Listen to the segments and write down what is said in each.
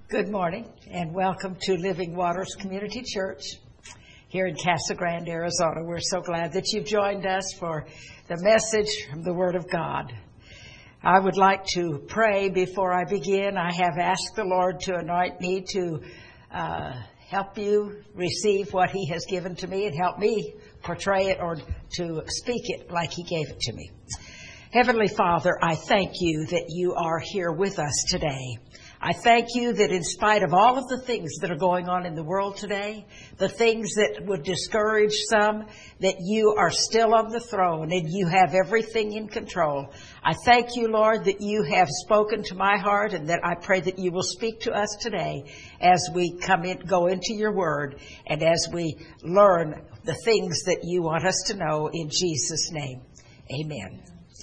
Good morning and welcome to Living Waters Community Church here in Casa Grande, Arizona. We're so glad that you've joined us for the message from the Word of God. I would like to pray before I begin. I have asked the Lord to anoint me to help you receive what He has given to me and help me portray it or to speak it like He gave it to me. Heavenly Father, I thank you that you are here with us today. I thank you that in spite of all of the things that are going on in the world today, the things that would discourage some, that you are still on the throne and you have everything in control. I thank you, Lord, that you have spoken to my heart and that I pray that you will speak to us today as we go into your word and as we learn the things that you want us to know in Jesus' name. Amen.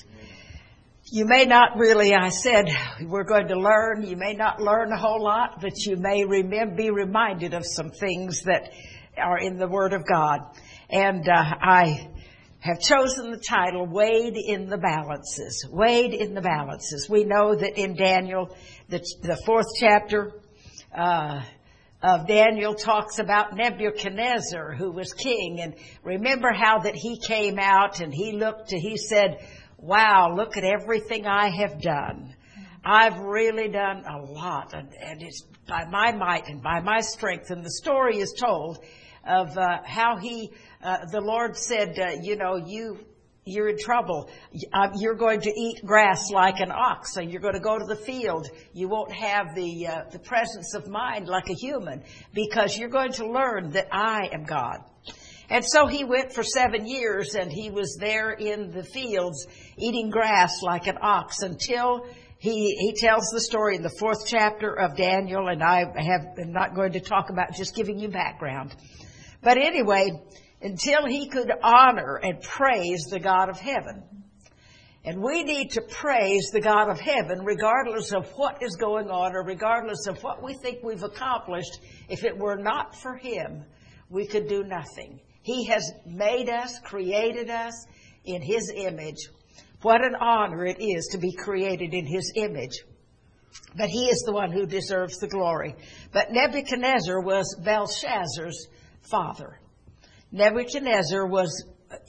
You may not really, I said, we're going to learn. You may not learn a whole lot, but you may be reminded of some things that are in the Word of God. And I have chosen the title, Weighed in the Balances. Weighed in the Balances. We know that in Daniel, the fourth chapter of Daniel talks about Nebuchadnezzar, who was king. And remember how that he came out and he said, wow, look at everything I have done. I've really done a lot, and it's by my might and by my strength. And the story is told of how the Lord said, you're in trouble. You're going to eat grass like an ox, and you're going to go to the field. You won't have the presence of mind like a human, because you're going to learn that I am God. And so he went for 7 years, and he was there in the fields eating grass like an ox until he tells the story in the fourth chapter of Daniel, and I'm not going to talk about, just giving you background. But anyway, until he could honor and praise the God of heaven. And we need to praise the God of heaven regardless of what is going on or regardless of what we think we've accomplished. If it were not for Him, we could do nothing. He has made us, created us in His image. What an honor it is to be created in His image. But He is the one who deserves the glory. But Nebuchadnezzar was Belshazzar's father. Nebuchadnezzar was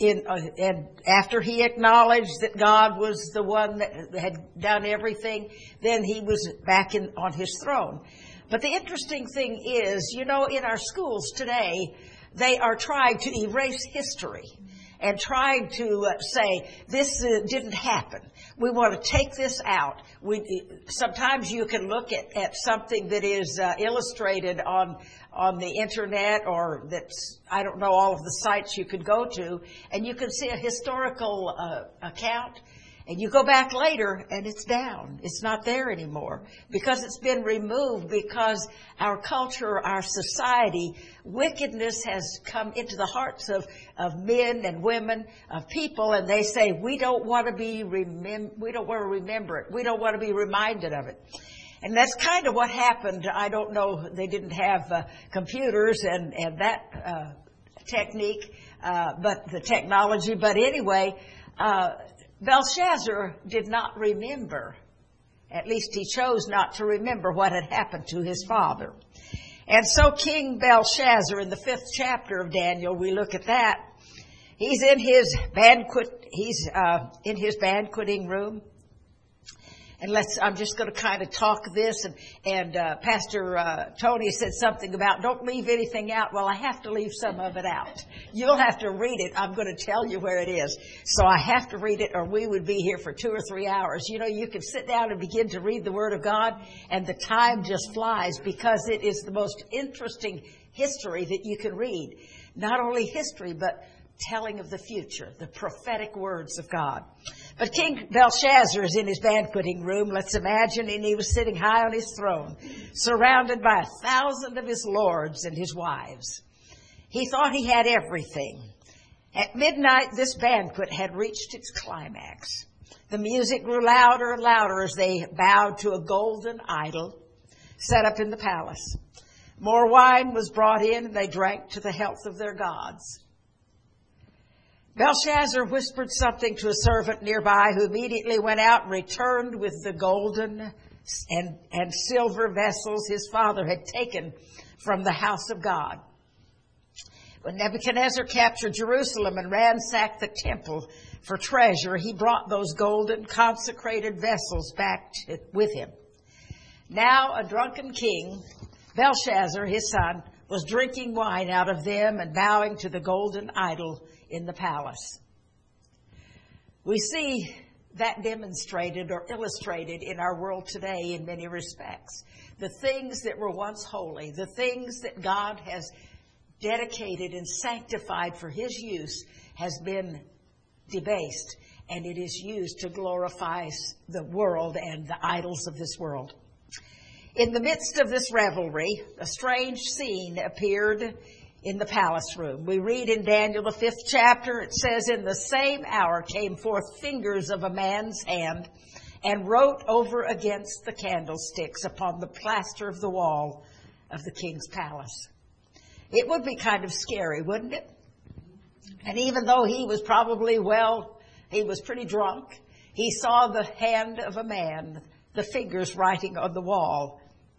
and after he acknowledged that God was the one that had done everything, then he was back on his throne. But the interesting thing is, in our schools today, they are trying to erase history and trying to say, this didn't happen. We want to take this out. Sometimes you can look at something that is illustrated on the internet, or that's, I don't know, all of the sites you could go to, and you can see a historical account. And you go back later and it's down. It's not there anymore because it's been removed, because our culture, our society, wickedness has come into the hearts of men and women, of people, and they say, we don't want to remember it. We don't want to be reminded of it. And that's kind of what happened. I don't know, they didn't have computers and that technique, but the technology. But anyway, Belshazzar did not remember. At least he chose not to remember what had happened to his father. And so King Belshazzar, in the 5th chapter of Daniel, we look at that. He's in his banqueting room. And I'm just going to kind of talk this. And Pastor Tony said something about don't leave anything out. Well, I have to leave some of it out. You'll have to read it. I'm going to tell you where it is. So I have to read it, or we would be here for 2 or 3 hours. You can sit down and begin to read the Word of God, and the time just flies, because it is the most interesting history that you can read. Not only history, but telling of the future, the prophetic words of God. But King Belshazzar is in his banqueting room, let's imagine, and he was sitting high on his throne, surrounded by 1,000 of his lords and his wives. He thought he had everything. At midnight, this banquet had reached its climax. The music grew louder and louder as they bowed to a golden idol set up in the palace. More wine was brought in, and they drank to the health of their gods. Belshazzar whispered something to a servant nearby, who immediately went out and returned with the golden and silver vessels his father had taken from the house of God. When Nebuchadnezzar captured Jerusalem and ransacked the temple for treasure, he brought those golden consecrated vessels back with him. Now a drunken king, Belshazzar, his son, was drinking wine out of them and bowing to the golden idol in the palace. We see that demonstrated or illustrated in our world today in many respects. The things that were once holy, the things that God has dedicated and sanctified for his use, has been debased, and it is used to glorify the world and the idols of this world. In the midst of this revelry, a strange scene appeared in the palace room. We read in Daniel, the 5th chapter, it says, "In the same hour came forth fingers of a man's hand and wrote over against the candlesticks upon the plaster of the wall of the king's palace." It would be kind of scary, wouldn't it? And even though he was probably, he was pretty drunk, he saw the hand of a man, the fingers writing on the wall.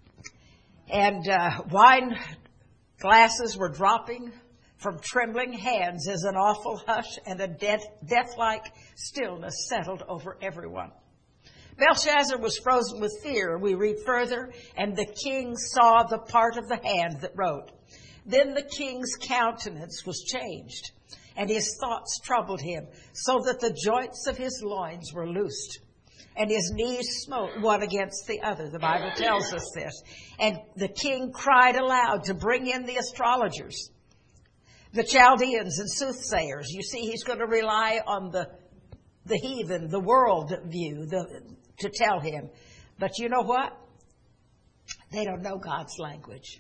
And wine glasses were dropping from trembling hands as an awful hush and a death-like stillness settled over everyone. Belshazzar was frozen with fear. We read further, "And the king saw the part of the hand that wrote. Then the king's countenance was changed, and his thoughts troubled him, so that the joints of his loins were loosed, and his knees smote one against the other." The Bible tells us this. "And the king cried aloud to bring in the astrologers, the Chaldeans and soothsayers." You see, he's going to rely on the heathen, the world view, to tell him. But you know what? They don't know God's language.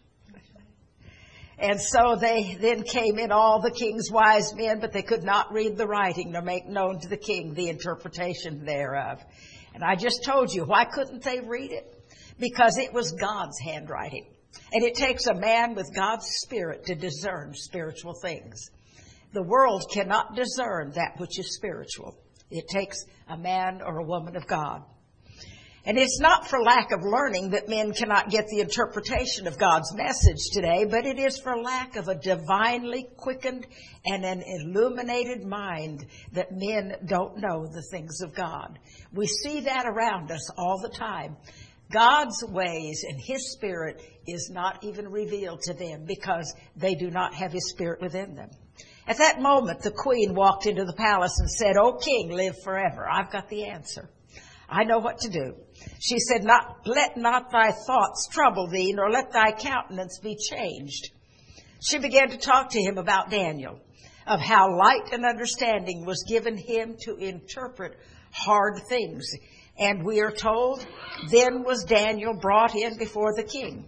And so they then came in, all the king's wise men, but they could not read the writing nor make known to the king the interpretation thereof. And I just told you, why couldn't they read it? Because it was God's handwriting. And it takes a man with God's Spirit to discern spiritual things. The world cannot discern that which is spiritual. It takes a man or a woman of God. And it's not for lack of learning that men cannot get the interpretation of God's message today, but it is for lack of a divinely quickened and an illuminated mind that men don't know the things of God. We see that around us all the time. God's ways and his Spirit is not even revealed to them because they do not have his Spirit within them. At that moment, the queen walked into the palace and said, "O king, live forever. I've got the answer. I know what to do." She said, "Let not thy thoughts trouble thee, nor let thy countenance be changed." She began to talk to him about Daniel, of how light and understanding was given him to interpret hard things. And we are told, then was Daniel brought in before the king.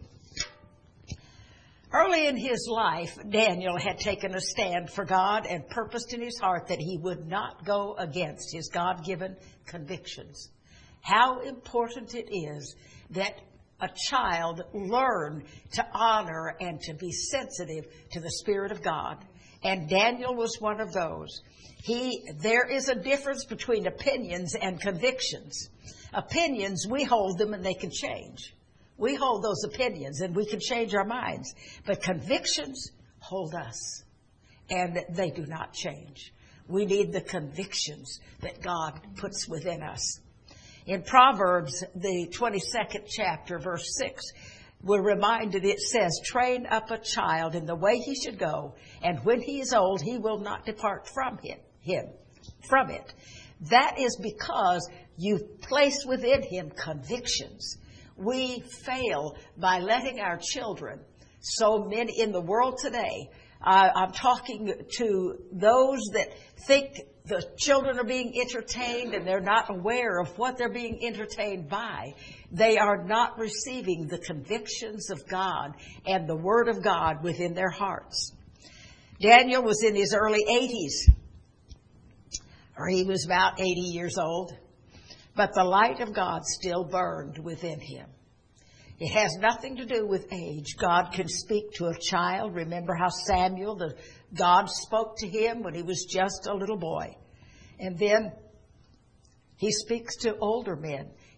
Early in his life, Daniel had taken a stand for God and purposed in his heart that he would not go against his God-given convictions. How important it is that a child learn to honor and to be sensitive to the Spirit of God. And Daniel was one of those. There is a difference between opinions and convictions. Opinions, we hold them and they can change. We hold those opinions and we can change our minds. But convictions hold us and they do not change. We need the convictions that God puts within us. In Proverbs, the 22nd chapter, verse 6, we're reminded, it says, "Train up a child in the way he should go, and when he is old, he will not depart from it." That is because you place within him convictions. We fail by letting our children, so many in the world today, I'm talking to those that think the children are being entertained and they're not aware of what they're being entertained by. They are not receiving the convictions of God and the Word of God within their hearts. Daniel was in his early 80s, or he was about 80 years old, but the light of God still burned within him. It has nothing to do with age. God can speak to a child. Remember how God spoke to him when he was just a little boy. And then he speaks to older men.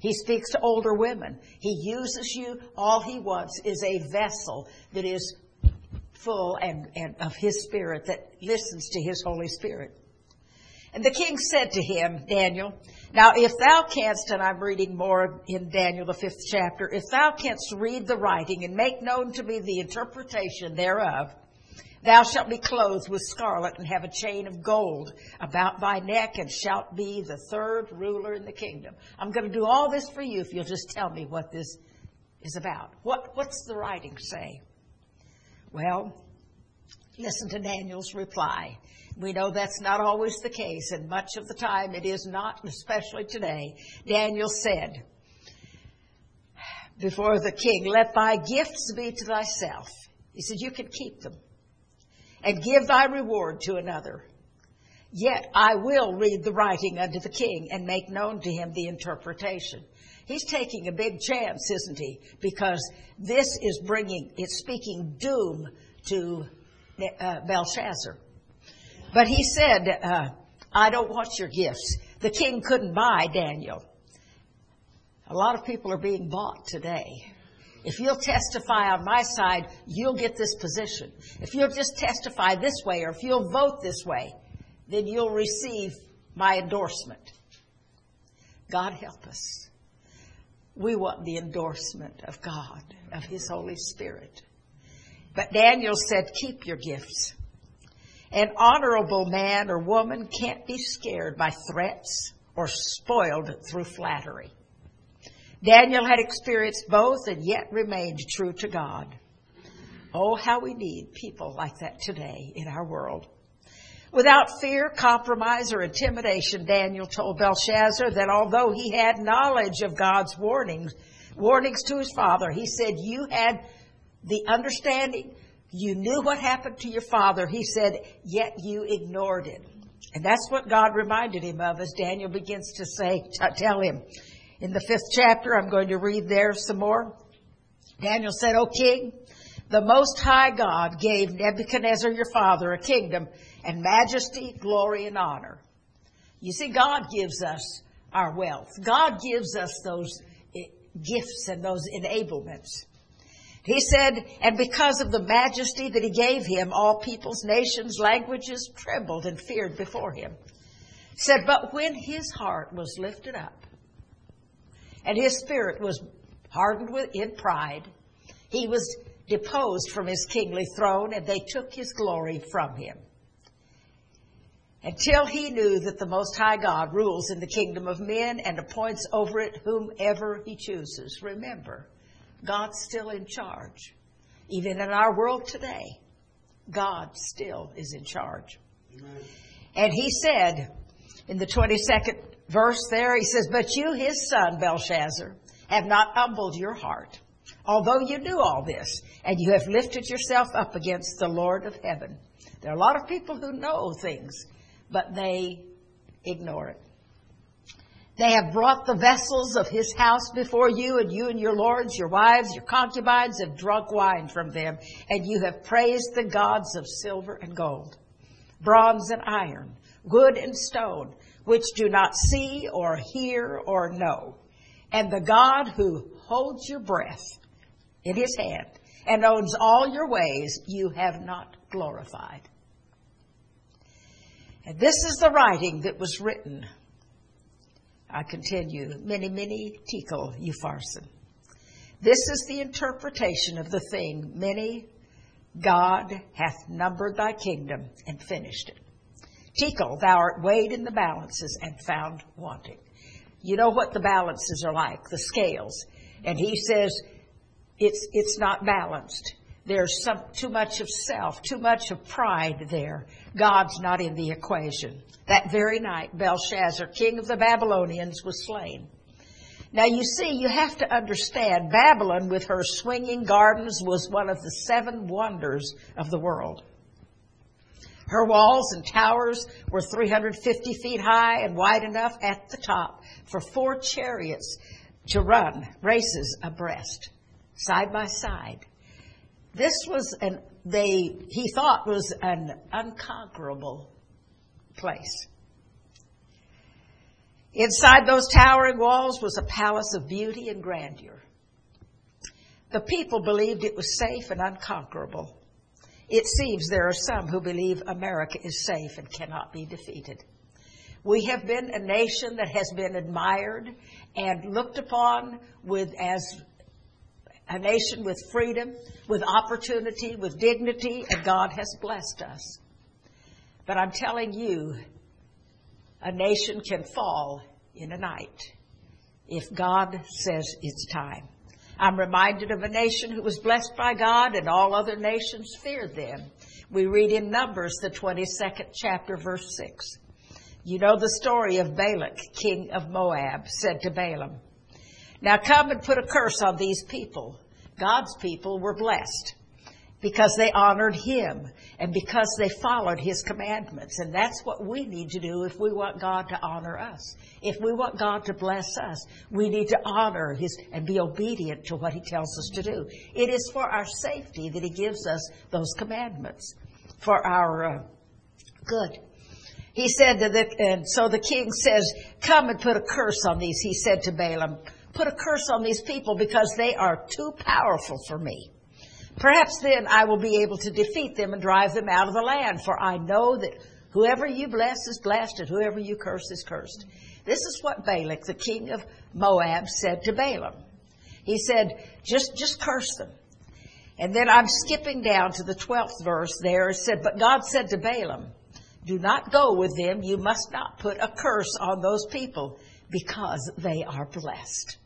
He speaks to older women. He uses you. All he wants is a vessel that is full and of his Spirit, that listens to his Holy Spirit. And the king said to him, Daniel, now if thou canst, and I'm reading more in Daniel, the 5th chapter, if thou canst read the writing and make known to me the interpretation thereof, thou shalt be clothed with scarlet and have a chain of gold about thy neck and shalt be the third ruler in the kingdom. I'm going to do all this for you if you'll just tell me what this is about. What's the writing say? Well, listen to Daniel's reply. We know that's not always the case, and much of the time it is not, especially today. Daniel said before the king, let thy gifts be to thyself. He said, you can keep them and give thy reward to another. Yet I will read the writing unto the king and make known to him the interpretation. He's taking a big chance, isn't he? Because this is it's speaking doom to Belshazzar. But he said, I don't want your gifts. The king couldn't buy Daniel. A lot of people are being bought today. If you'll testify on my side, you'll get this position. If you'll just testify this way, or if you'll vote this way, then you'll receive my endorsement. God help us. We want the endorsement of God, of his Holy Spirit. But Daniel said, keep your gifts. An honorable man or woman can't be scared by threats or spoiled through flattery. Daniel had experienced both and yet remained true to God. Oh, how we need people like that today in our world. Without fear, compromise, or intimidation, Daniel told Belshazzar that although he had knowledge of God's warnings to his father, he said, you had the understanding, you knew what happened to your father. He said, yet you ignored it. And that's what God reminded him of as Daniel begins to tell him. In the 5th chapter, I'm going to read there some more. Daniel said, O king, the Most High God gave Nebuchadnezzar your father a kingdom and majesty, glory, and honor. You see, God gives us our wealth. God gives us those gifts and those enablements. He said, and because of the majesty that he gave him, all peoples, nations, languages trembled and feared before him. He said, but when his heart was lifted up and his spirit was hardened in pride, he was deposed from his kingly throne and they took his glory from him. Until he knew that the Most High God rules in the kingdom of men and appoints over it whomever he chooses. Remember, God's still in charge. Even in our world today, God still is in charge. Amen. And he said in the 22nd verse there, he says, but you, his son, Belshazzar, have not humbled your heart, although you knew all this, and you have lifted yourself up against the Lord of heaven. There are a lot of people who know things, but they ignore it. They have brought the vessels of his house before you and your lords, your wives, your concubines have drunk wine from them, and you have praised the gods of silver and gold, bronze and iron, wood and stone, which do not see or hear or know. And the God who holds your breath in his hand and owns all your ways, you have not glorified. And this is the writing that was written. I continue, mene tekel upharsin. This is the interpretation of the thing, mene, God hath numbered thy kingdom and finished it. Tekel, thou art weighed in the balances and found wanting. You know what the balances are like, the scales. And he says it's not balanced. There's too much of self, too much of pride there. God's not in the equation. That very night, Belshazzar, king of the Babylonians, was slain. Now, you see, you have to understand, Babylon, with her swinging gardens, was one of the 7 wonders of the world. Her walls and towers were 350 feet high and wide enough at the top for 4 chariots to run races abreast, side by side. This was he thought was an unconquerable place. Inside those towering walls was a palace of beauty and grandeur. The people believed it was safe and unconquerable. It seems there are some who believe America is safe and cannot be defeated. We have been a nation that has been admired and looked upon as a nation with freedom, with opportunity, with dignity, and God has blessed us. But I'm telling you, a nation can fall in a night if God says it's time. I'm reminded of a nation who was blessed by God and all other nations feared them. We read in Numbers, the 22nd chapter, verse 6. You know the story of Balak, king of Moab, said to Balaam, now come and put a curse on these people. God's people were blessed because they honored him and because they followed his commandments. And that's what we need to do if we want God to honor us. If we want God to bless us, we need to honor his and be obedient to what he tells us to do. It is for our safety that he gives us those commandments, for our good. He said, and so the king says, come and put a curse on these. He said to Balaam, put a curse on these people because they are too powerful for me. Perhaps then I will be able to defeat them and drive them out of the land. For I know that whoever you bless is blessed and whoever you curse is cursed. This is what Balak, the king of Moab, said to Balaam. He said, just curse them. And then I'm skipping down to the 12th verse there. It said, but God said to Balaam, do not go with them. You must not put a curse on those people because they are blessed.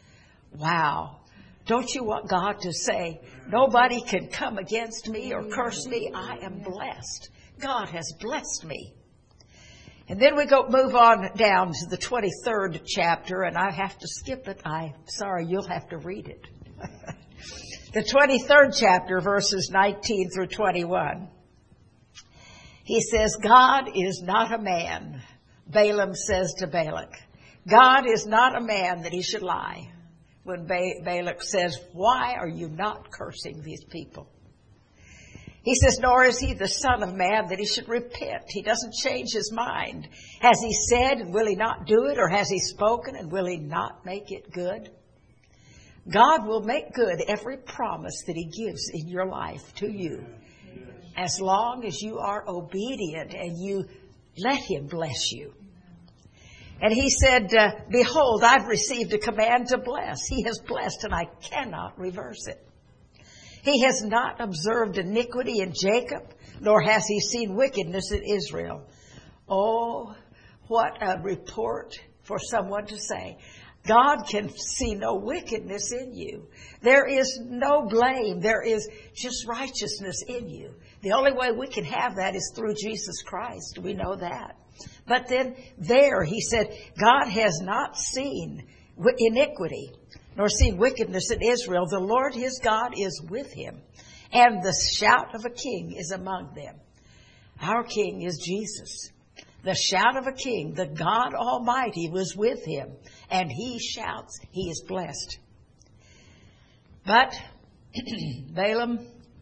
Wow. Don't you want God to say, nobody can come against me or curse me. I am blessed. God has blessed me. And then we move on down to the 23rd chapter, and I have to skip it. I'm sorry, you'll have to read it. The 23rd chapter, verses 19 through 21. He says, God is not a man. Balaam says to Balak, God is not a man that he should lie. When Balak says, why are you not cursing these people? He says, nor is he the son of man that he should repent. He doesn't change his mind. Has he said, and will he not do it? Or has he spoken, and will he not make it good? God will make good every promise that he gives in your life to you, as long as you are obedient and you let him bless you. And he said, behold, I've received a command to bless. He has blessed, and I cannot reverse it. He has not observed iniquity in Jacob, nor has he seen wickedness in Israel. Oh, what a report for someone to say. God can see no wickedness in you. There is no blame. There is just righteousness in you. The only way we can have that is through Jesus Christ. We know that. But then there, he said, God has not seen iniquity, nor seen wickedness in Israel. The Lord his God is with him, and the shout of a king is among them. Our king is Jesus. The shout of a king, the God Almighty, was with him, and he shouts, he is blessed. But Balaam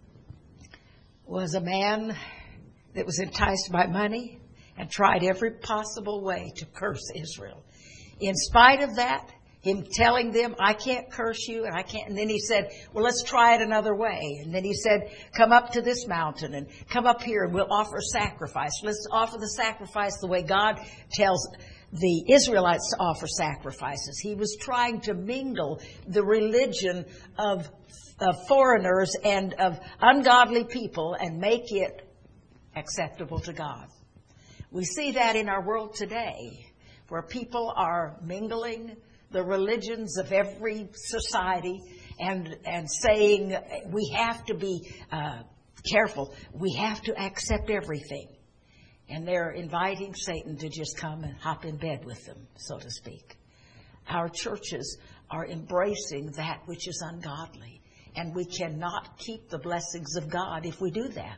was a man that was enticed by money and tried every possible way to curse Israel. In spite of that, him telling them, I can't curse you, and I can't. And then he said, well, let's try it another way. And then he said, come up to this mountain and come up here and we'll offer sacrifice. Let's offer the sacrifice the way God tells the Israelites to offer sacrifices. He was trying to mingle the religion of foreigners and of ungodly people and make it acceptable to God. We see that in our world today, where people are mingling the religions of every society and saying we have to be careful. We have to accept everything. And they're inviting Satan to just come and hop in bed with them, so to speak. Our churches are embracing that which is ungodly, and we cannot keep the blessings of God if we do that.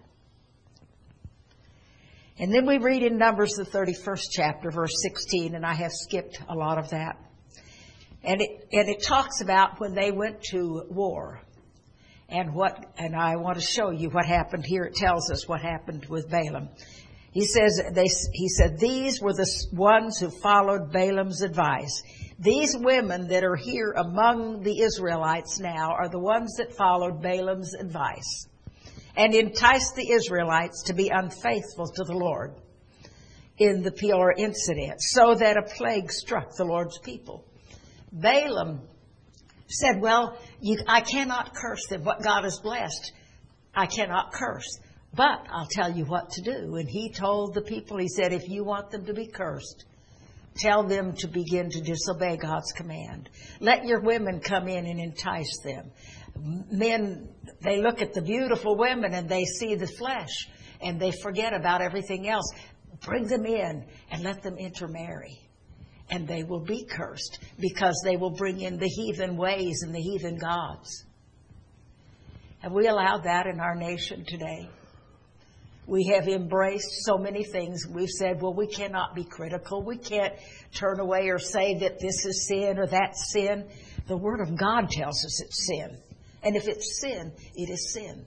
And then we read in Numbers, the 31st chapter, verse 16, and I have skipped a lot of that. And it talks about when they went to war. And I want to show you what happened here. It tells us what happened with Balaam. He said, these were the ones who followed Balaam's advice. These women that are here among the Israelites now are the ones that followed Balaam's advice and enticed the Israelites to be unfaithful to the Lord in the Peor incident, so that a plague struck the Lord's people. Balaam said, well, I cannot curse them. What God has blessed, I cannot curse. But I'll tell you what to do. And he told the people, he said, if you want them to be cursed, tell them to begin to disobey God's command. Let your women come in and entice them. Men, they look at the beautiful women and they see the flesh and they forget about everything else. Bring them in and let them intermarry. And they will be cursed because they will bring in the heathen ways and the heathen gods. Have we allowed that in our nation today? We have embraced so many things. We've said, well, we cannot be critical. We can't turn away or say that this is sin or that's sin. The Word of God tells us it's sin. And if it's sin, it is sin.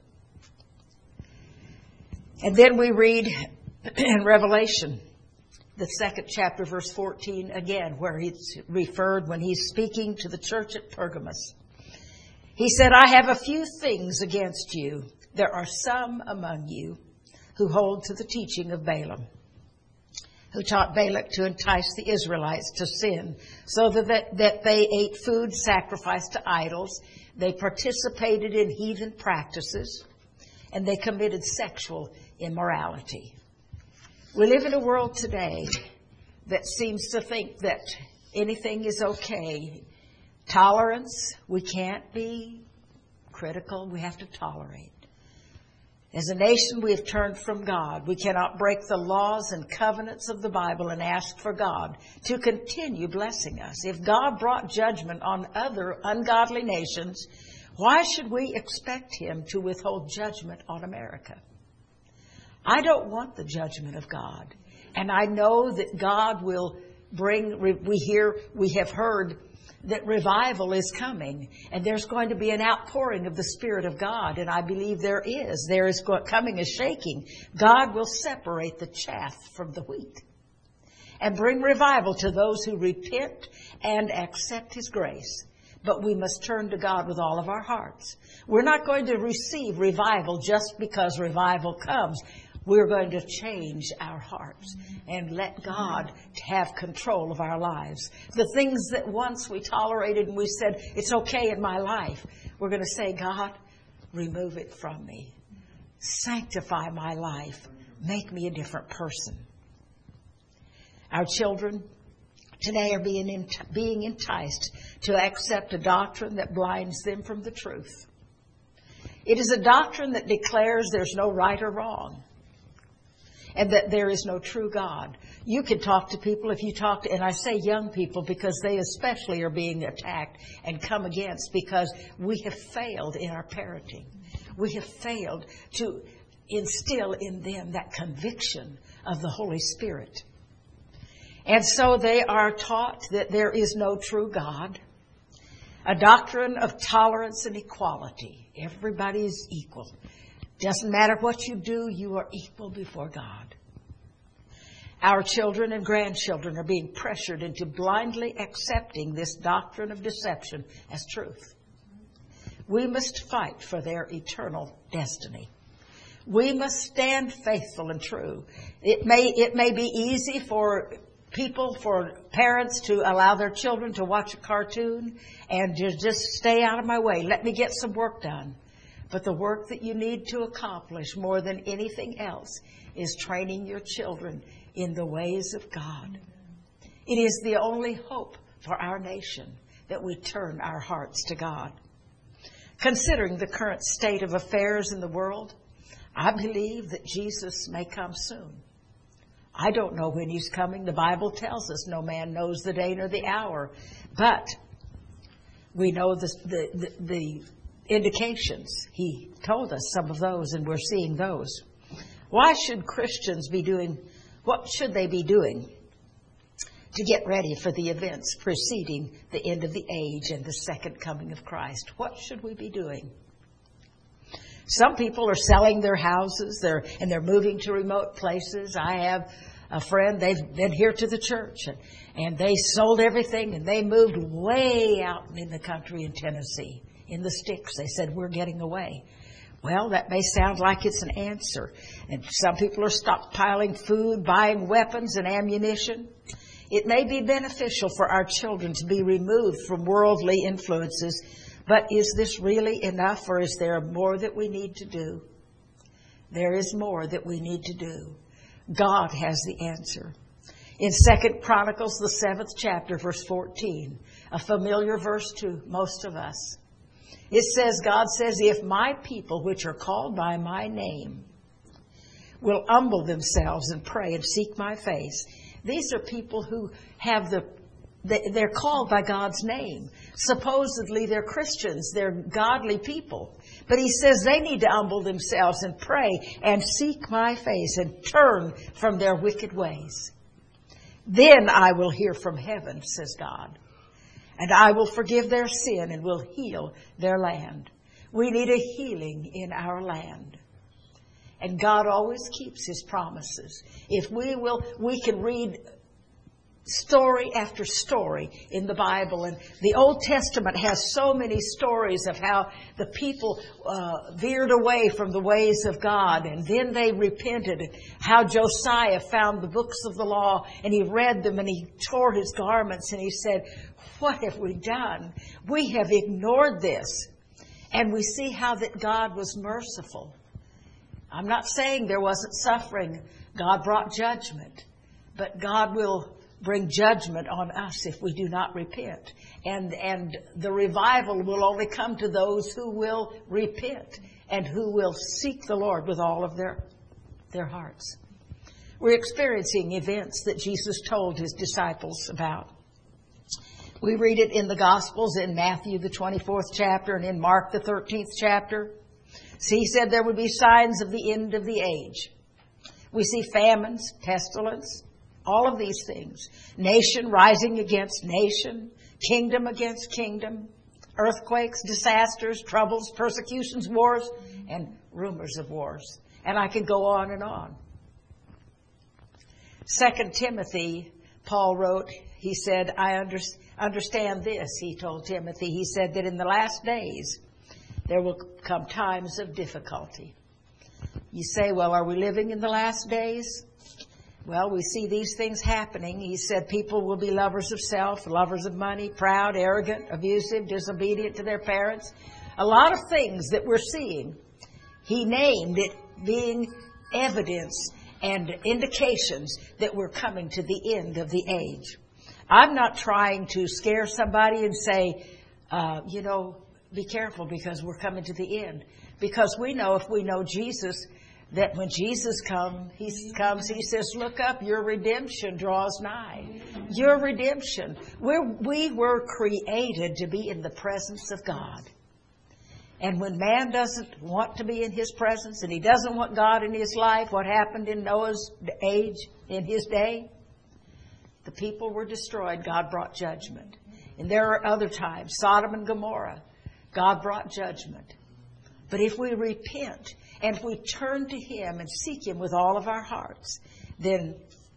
And then we read in Revelation, the 2nd chapter, verse 14, again, where he's referred when he's speaking to the church at Pergamos. He said, I have a few things against you. There are some among you who hold to the teaching of Balaam, who taught Balak to entice the Israelites to sin, so that they ate food sacrificed to idols, they participated in heathen practices, and they committed sexual immorality. We live in a world today that seems to think that anything is okay. Tolerance, we can't be critical, we have to tolerate. As a nation, we have turned from God. We cannot break the laws and covenants of the Bible and ask for God to continue blessing us. If God brought judgment on other ungodly nations, why should we expect Him to withhold judgment on America? I don't want the judgment of God. And I know that God will bring, we have heard that revival is coming, and there's going to be an outpouring of the Spirit of God, and I believe there is. There is coming a shaking. God will separate the chaff from the wheat and bring revival to those who repent and accept His grace. But we must turn to God with all of our hearts. We're not going to receive revival just because revival comes. We're going to change our hearts and let God have control of our lives. The things that once we tolerated and we said, it's okay in my life, we're going to say, God, remove it from me. Sanctify my life. Make me a different person. Our children today are being enticed to accept a doctrine that blinds them from the truth. It is a doctrine that declares there's no right or wrong, and that there is no true God. You can talk to people if you talk to, and I say young people because they especially are being attacked and come against because we have failed in our parenting. We have failed to instill in them that conviction of the Holy Spirit. And so they are taught that there is no true God, a doctrine of tolerance and equality. Everybody is equal. Doesn't matter what you do, you are equal before God. Our children and grandchildren are being pressured into blindly accepting this doctrine of deception as truth. We must fight for their eternal destiny. We must stand faithful and true. It may be easy for parents to allow their children to watch a cartoon and just stay out of my way. Let me get some work done. But the work that you need to accomplish more than anything else is training your children in the ways of God. It is the only hope for our nation that we turn our hearts to God. Considering the current state of affairs in the world, I believe that Jesus may come soon. I don't know when He's coming. The Bible tells us no man knows the day nor the hour. But we know the indications. He told us some of those, and we're seeing those. Why should Christians be doing, what should they be doing to get ready for the events preceding the end of the age and the second coming of Christ? What should we be doing? Some people are selling their houses, and they're moving to remote places. I have a friend, they've been here to the church, and they sold everything, and they moved way out in the country in Tennessee, in the sticks. They said, we're getting away. Well, that may sound like it's an answer. And some people are stockpiling food, buying weapons and ammunition. It may be beneficial for our children to be removed from worldly influences, but is this really enough, or is there more that we need to do? There is more that we need to do. God has the answer. In 2 Chronicles, the 7th chapter, verse 14, a familiar verse to most of us. It says, God says, if my people, which are called by my name, will humble themselves and pray and seek my face. These are people who have they're called by God's name. Supposedly they're Christians, they're godly people. But he says they need to humble themselves and pray and seek my face and turn from their wicked ways. Then I will hear from heaven, says God, and I will forgive their sin and will heal their land. We need a healing in our land. And God always keeps his promises. If we can read story after story in the Bible. And the Old Testament has so many stories of how the people veered away from the ways of God. And then they repented. How Josiah found the books of the law and he read them and he tore his garments and he said, what have we done? We have ignored this. And we see how that God was merciful. I'm not saying there wasn't suffering. God brought judgment. But God will bring judgment on us if we do not repent. And the revival will only come to those who will repent and who will seek the Lord with all of their hearts. We're experiencing events that Jesus told his disciples about. We read it in the Gospels, in Matthew, the 24th chapter, and in Mark, the 13th chapter. So he said there would be signs of the end of the age. We see famines, pestilence, all of these things. Nation rising against nation, kingdom against kingdom, earthquakes, disasters, troubles, persecutions, wars, and rumors of wars. And I could go on and on. 2 Timothy, Paul wrote, he said, I understand this, he told Timothy. He said that in the last days there will come times of difficulty. You say, well, are we living in the last days? Well, we see these things happening. He said people will be lovers of self, lovers of money, proud, arrogant, abusive, disobedient to their parents. A lot of things that we're seeing. He named it being evidence and indications that we're coming to the end of the age. I'm not trying to scare somebody and say, be careful because we're coming to the end. Because we know, if we know Jesus, that when Jesus comes, he says, look up, your redemption draws nigh. Your redemption. We were created to be in the presence of God. And when man doesn't want to be in his presence and he doesn't want God in his life, what happened in Noah's age, in his day? The people were destroyed. God brought judgment. And there are other times, Sodom and Gomorrah, God brought judgment. But if we repent and if we turn to him and seek him with all of our hearts, then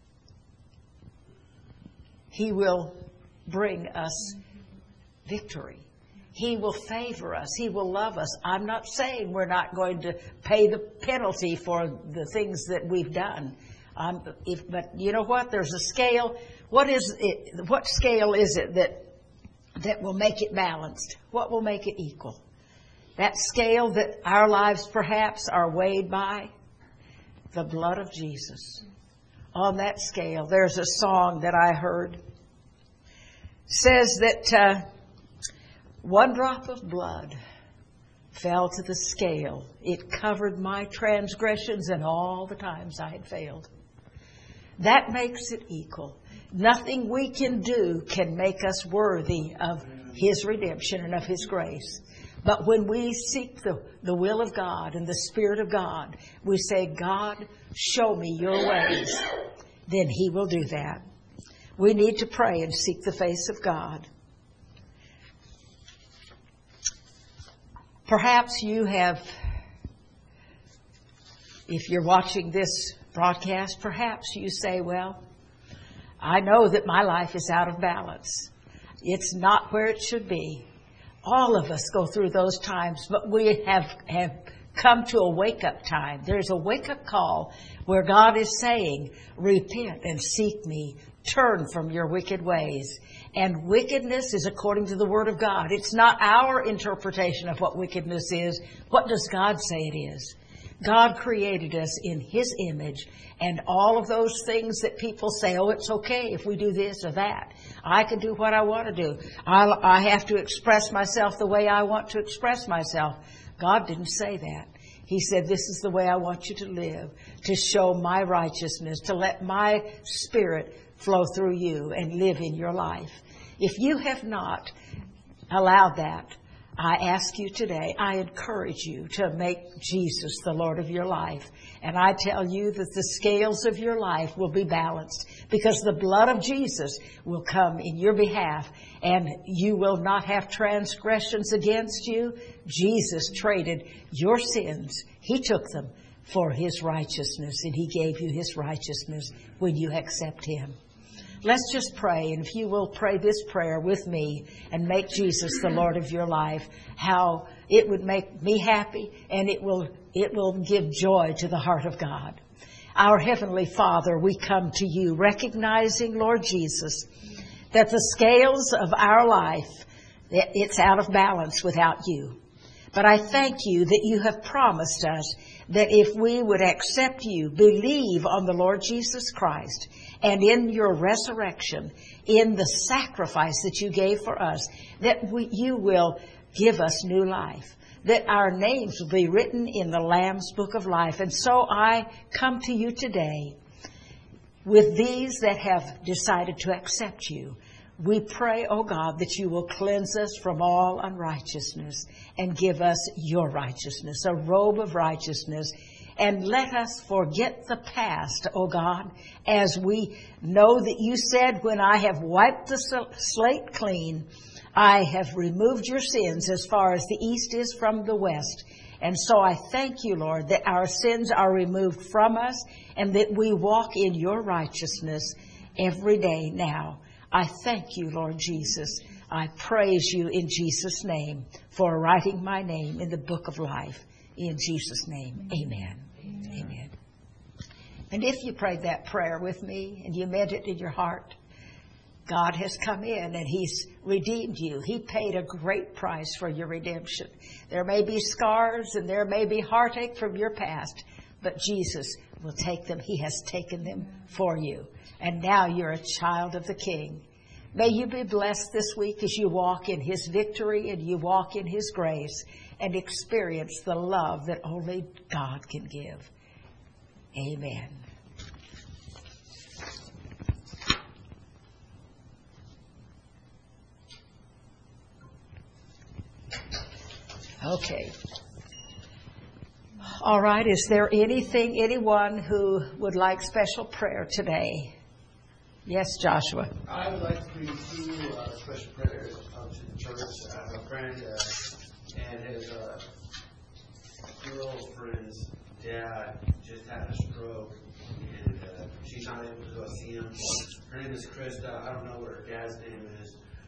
he will bring us victory. He will favor us. He will love us. I'm not saying we're not going to pay the penalty for the things that we've done. But you know what? There's a scale. What scale is it that will make it balanced? What will make it equal? That scale that our lives perhaps are weighed by? The blood of Jesus. On that scale, there's a song that I heard. Says that one drop of blood fell to the scale. It covered my transgressions and all the times I had failed. That makes it equal. Nothing we can do can make us worthy of his redemption and of his grace. But when we seek the will of God and the Spirit of God, we say, God, show me your ways. Then he will do that. We need to pray and seek the face of God. Perhaps you have If you're watching this broadcast, perhaps you say, well, I know that my life is out of balance. It's not where it should be. All of us go through those times, but we have come to a wake-up time. There's a wake-up call where God is saying, repent and seek me. Turn from your wicked ways. And wickedness is according to the Word of God. It's not our interpretation of what wickedness is. What does God say it is? God created us in His image, and all of those things that people say, oh, it's okay if we do this or that. I can do what I want to do. I have to express myself the way I want to express myself. God didn't say that. He said, this is the way I want you to live, to show my righteousness, to let my Spirit flow through you and live in your life. If you have not allowed that, I ask you today, I encourage you to make Jesus the Lord of your life. And I tell you that the scales of your life will be balanced because the blood of Jesus will come in your behalf and you will not have transgressions against you. Jesus traded your sins. He took them for His righteousness, and He gave you His righteousness when you accept Him. Let's just pray, and if you will pray this prayer with me and make Jesus the Lord of your life, how it would make me happy and it will give joy to the heart of God. Our Heavenly Father, we come to you recognizing, Lord Jesus, that the scales of our life, it's out of balance without you. But I thank you that you have promised us that if we would accept you, believe on the Lord Jesus Christ, and in your resurrection, in the sacrifice that you gave for us, that you will give us new life, that our names will be written in the Lamb's Book of Life. And so I come to you today with these that have decided to accept you. We pray, oh God, that you will cleanse us from all unrighteousness and give us your righteousness, a robe of righteousness. And let us forget the past, oh God, as we know that you said, when I have wiped the slate clean, I have removed your sins as far as the east is from the west. And so I thank you, Lord, that our sins are removed from us and that we walk in your righteousness every day now. I thank you, Lord Jesus. I praise you in Jesus' name for writing my name in the book of life. In Jesus' name, amen. Amen. And if you prayed that prayer with me and you meant it in your heart, God has come in and He's redeemed you. He paid a great price for your redemption. There may be scars and there may be heartache from your past, but Jesus will take them. He has taken them for you. And now you're a child of the King. May you be blessed this week as you walk in His victory and you walk in His grace and experience the love that only God can give. Amen. Okay. All right. Is there anyone who would like special prayer today? Yes, Joshua. I would like to bring two special prayers to the church. I have a friend and his girlfriend's dad just had a stroke, and she's not able to go see him. Her name is Krista. I don't know what her dad's name is,